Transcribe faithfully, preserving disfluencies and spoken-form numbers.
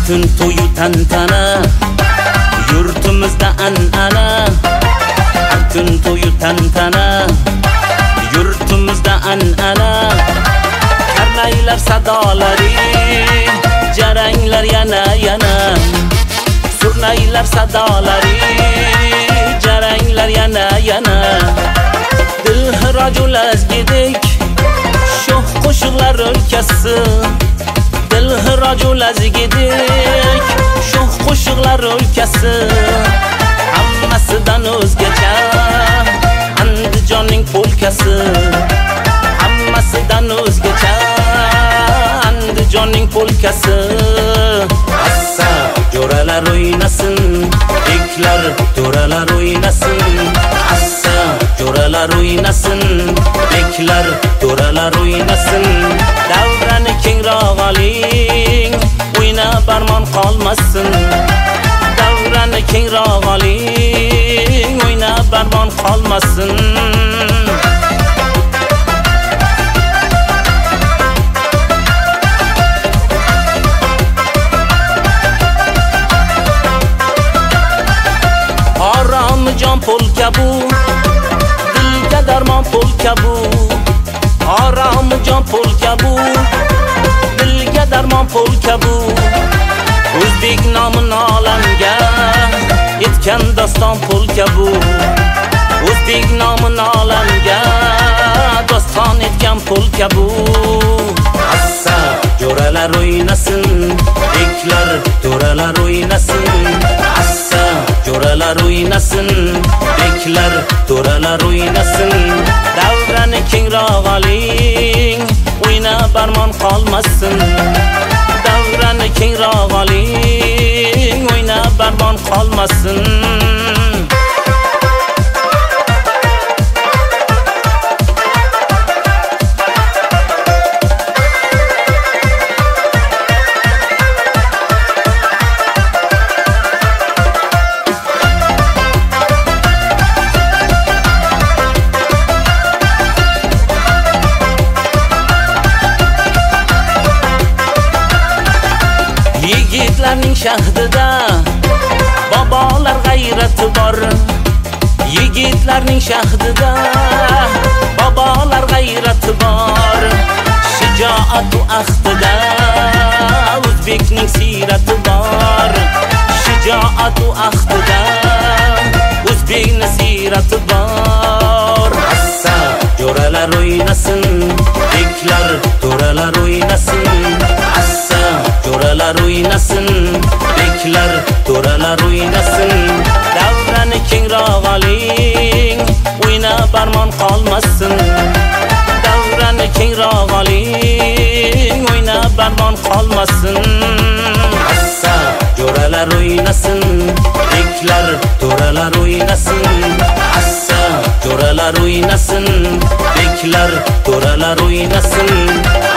kun to'yu tantana, yurtimizda an'ana. Har kun to'yu tantana, yurtimizda an'ana. Karnaylar sadolari, jaranglar yana yana. Surnaylar sadolari, jaranglar yana yana. Dilhirojul azgidek shoh qo'shiqlar o'lkasi. Dilhirojul azgidek shoh qo'shiqlar o'lkasi. Hammasidan o'zgacha Andijonning polkasi. Hammasidan o'zgacha Andijonning polkasi. Assa jo'ralar o'ynasin, beklar jo'ralar o'ynasin. Assa jo'ralar o'ynasin, beklar jo'ralar o'ynasin. Davrani kengroq oling, o'yna barmon qolmasin. Davrani kengroq oling, o'yna barmon qolmasin. Jon polka bu, dilga darmon polka bu. Orom jon polka bu, dilga darmon polka bu. O'zbek nomini olamga yetgan doston polka bu. O'zbek nomini olamga doston etgan polka bu. Assa jo'ralar o'ynasin, beklar jo'ralar o'ynasin. Assa jo'ralar o'ynasin, beklar jo'ralar o'ynasin. Davrani kengroq oling, o'yna barmon qolmasin. Davrani kengroq oling, o'yna barmon qolmasin. Yigitlarning shahdida bobolar g'ayrati bor. Yigitlarning shahdida bobolar g'ayrati bor. Shijoat u ahdida o'zbekning siyrati bor. Shijoat u ahdida o'zbekning siyrati bor. Assa jo'ralar o'ynasin, beklar jo'ralar o'ynasin. Assa jo'ralar o'ynasin, beklar jo'ralar o'ynasin. Davrani kengroq oling, o'yna barmon qolmasin. Davrani kengroq oling, o'yna barmon qolmasin. Assa jo'ralar o'ynasin, beklar jo'ralar o'ynasin. Assa jo'ralar o'ynasin, beklar jo'ralar o'ynasin.